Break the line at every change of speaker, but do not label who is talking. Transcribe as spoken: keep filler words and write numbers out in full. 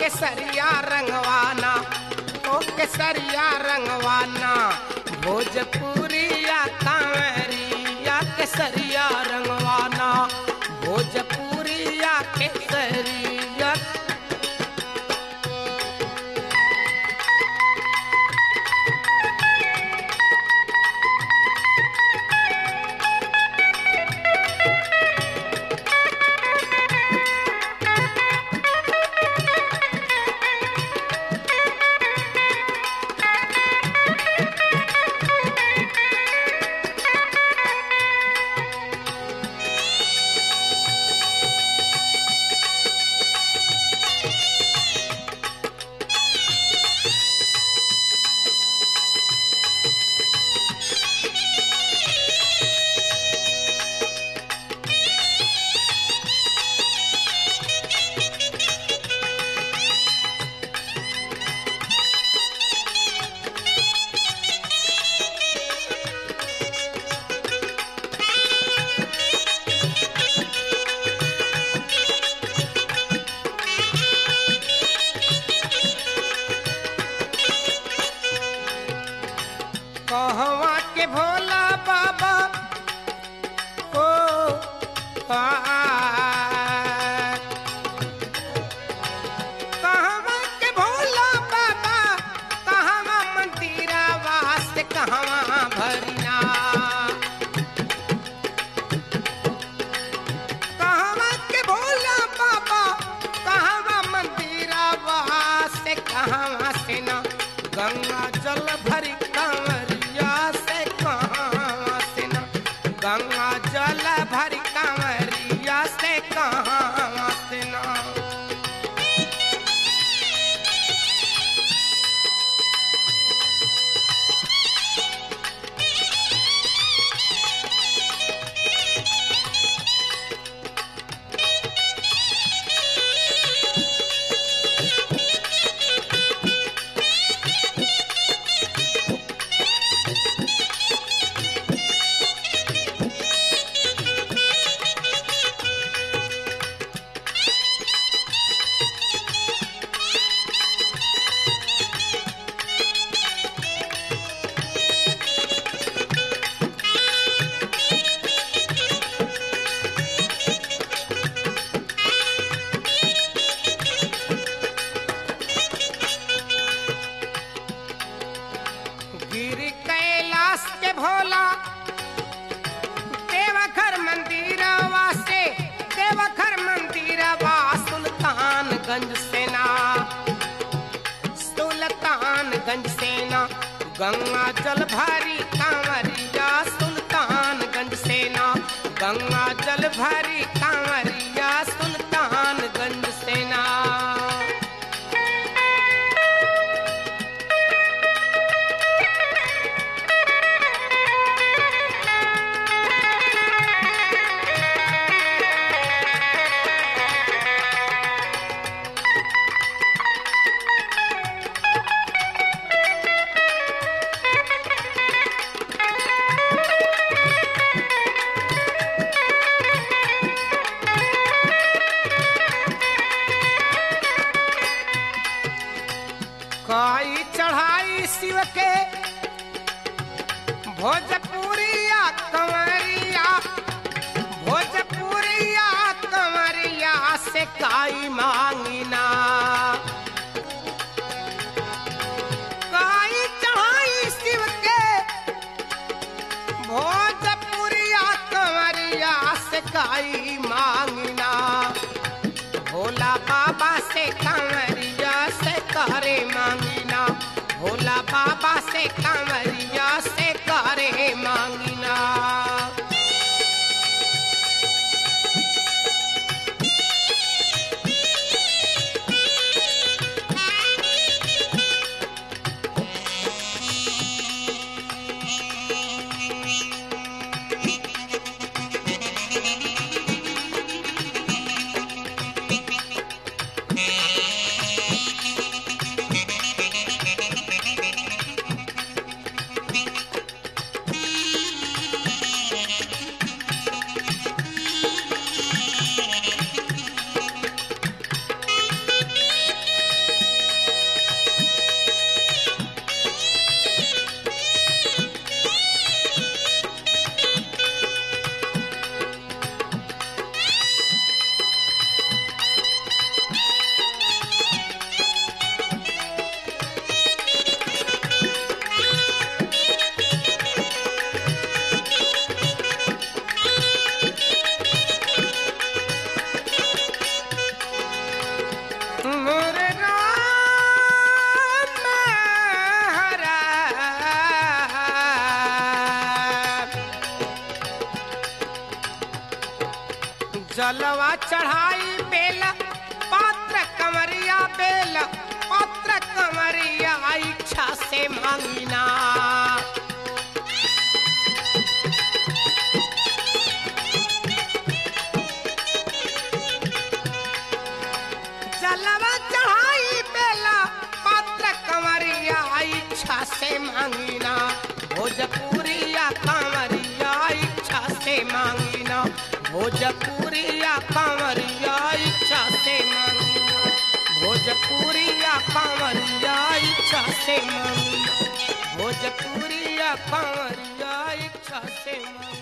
केसरिया रंगवाना, ओ केसरिया रंगवाना, भोजपुरिया कांवरिया केसरिया रंगवाना, भोजपुरिया केसरिया। कहवा के भोला बाबा ओ आ, कहवा के भोला बाबा, कहवा मंदिरा वास्ते कहवा भरना, कहवा के भोला बाबा, कहवा मंदिरा वास्ते कहवा से ना गंगा जल भरी कांवरिया से कहाँ से ना, गंगा जल भरी कांवरिया से कहाँ से ना। गिर कैलाश के भोला, देवघर मंदिरवा से, देवघर मंदिरवा सुल्तानगंज सेना, सुल्तानगंज सेना, गंगा जल भरी कांवरिया सुल्तानगंज सेना, गंगा जल भरी कांवरिया सुल्तानगंज सेना। काई चढ़ाई शिव के भोजपुरिया कंवरिया, भोजपुरिया कंवरिया से काई मांगिना, काई चढ़ाई शिव के भोजपुरिया कंवरिया से काई मांगिना, भोला बाबा से कंवरिया से करे मांगिना, भोला बाबा से कंवरिया से करे मांगिना। जलवा चढ़ाई बेल पात्र कंवरिया बेल पात्र कंवरिया इच्छा से मांगिना। जलवा चढ़ाई बेला पात्र कंवरिया इच्छा से मांगिना। भोजपुरिया कंवरिया इच्छा से मांगिना। भोजपुरिया कंवरिया इच्छा से मांगिना। भोजपुरिया कंवरिया इच्छा से मांगिना। भोजपुरिया कंवरिया इच्छा से मांगिना।